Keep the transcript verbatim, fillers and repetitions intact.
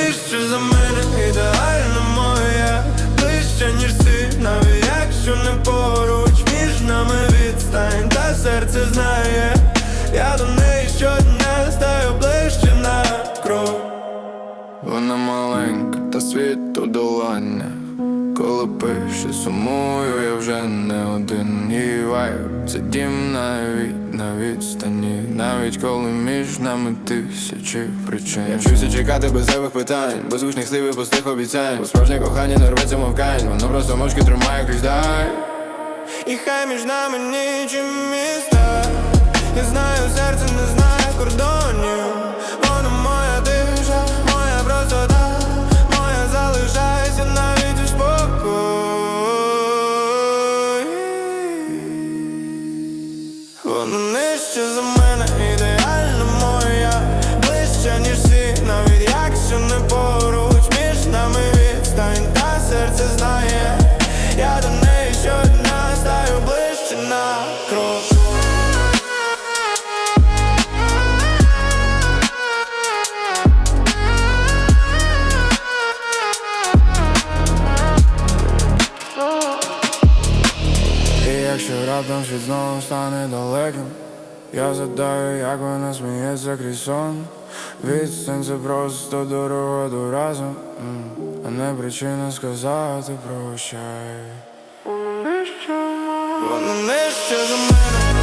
нижче за мене, ідеальна моя, ближче, ніж ти, навіть якщо не поруч. Між нами відстань, та серце знає, я до неї щодня стаю ближче на крок. Вона маленька, та світ у долоні. Коли пише, сумую, я вже не один. І вайб, це дім навіть на відстані. Навіть коли між нами тисячі причин. Я вчуся чекати без зайвих питань, без гучних слів і пустих обіцянь. Бо справжнє кохання не рветься мовкань, воно просто мовчки тримає крізь дай. І хай між нами ніч і міста, я знаю, серце не знає кордонів. Вона моя тиша, моя простота, моя залишайся навіть у спокої. Вона нижче за мене, ідеальна моя, ближче, ніж всі, навіть якщо не поруч. Між нами відстань, та серце знає, я до неї щодня стаю ближче на крок. І якщо раптом світ знову стане далеким, я згадаю, як вона сміється крізь сон. Відстань — це просто дорога до разом, а не причина сказати прощай. Вона нижче за мене.